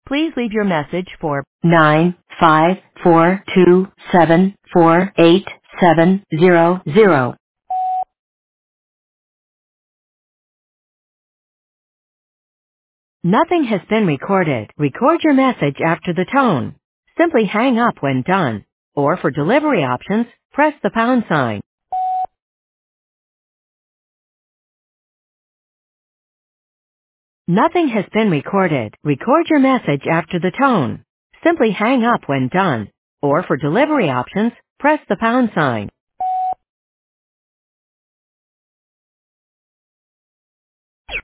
Please leave your message for 95427487700. Nothing has been recorded. Record your message after the tone. Simply hang up when done. Or for delivery options, press the pound sign. Nothing has been recorded. Record your message after the tone. Simply hang up when done. Or for delivery options, press the pound sign.